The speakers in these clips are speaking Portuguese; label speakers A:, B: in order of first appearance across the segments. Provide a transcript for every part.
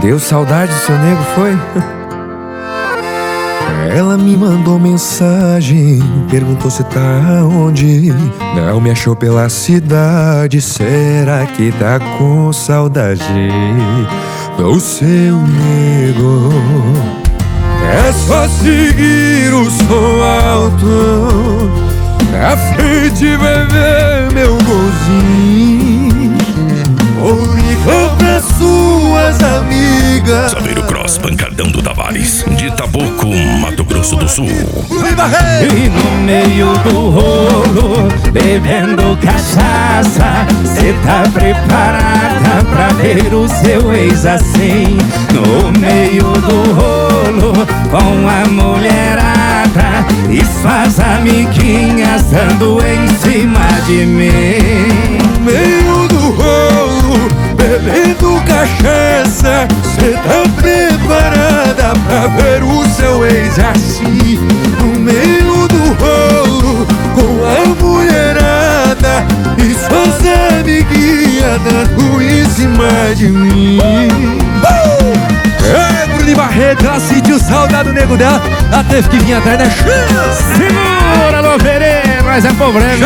A: Deu saudade do seu nego, foi? Ela me mandou mensagem, perguntou se tá onde. Não me achou pela cidade, será que tá com saudade do seu nego? É só seguir o som alto, na frente vai ver meu golzinho. Ou liga pra suas amigas.
B: Saber o Cross Pancadão do Tavares, de Taboco, Mato Grosso do Sul.
C: E no meio do rolo, bebendo cachaça, cê tá preparada pra ver o seu ex assim? No meio do rolo, com a mulherada e suas amiguinhas dando em cima de mim.
A: No meio do rolo, bebendo cachaça, cê tá preparada pra ver o seu ex assim? No meio do rolo, com a mulherada e suas amiguinhas dando em cima de mim. É, Bruno Barreto, ela sentiu saudade do nego dela, ela teve que vir atrás da chance.
C: Segura, Loverê, mas é problema.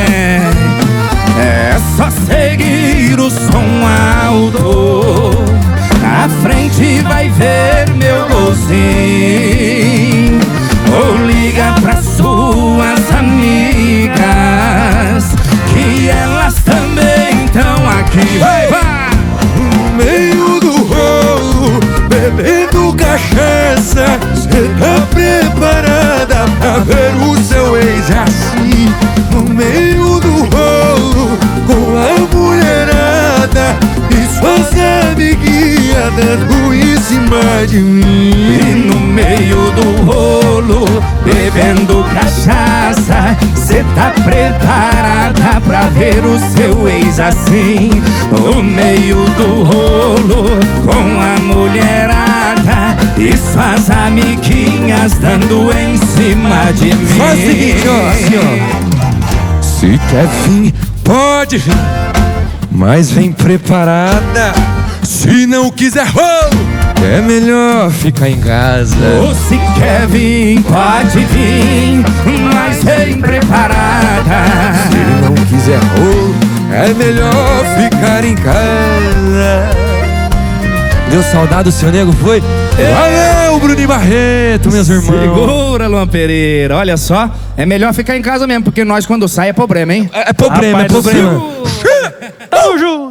C: É só seguir o som alto, na frente vai ver meu golzinho. Ou liga pra suas amigas, que elas também estão aqui. Vai, vai!
A: No meio do rolo, bebendo cachaça, cê tá preparada pra ver o seu ex assim? No meio do rolo, com a mulherada e suas amiguinhas dando em cima de mim.
C: E no meio do rolo, bebendo cachaça, cê tá preparada pra ver o seu ex assim? No meio do rolo, com a mulherada e suas amiguinhas dando em cima de mim.
A: Faz o seguinte, ó, assim, ó. Se quer vir, pode vir, mas vem preparada. Se não quiser rolo, é melhor ficar em casa.
C: Ou se quer vir, pode vir, mas vem preparada.
A: Se não quiser rolo, é melhor ficar em casa. Deu saudade do seu nego, foi? Valeu, Bruno Barreto, meus irmãos.
C: Segura, Luan Pereira. Olha só, é melhor ficar em casa mesmo, porque nós quando sai é problema, hein?
A: É problema,
C: Rapaz
A: é problema.
C: Tamo junto.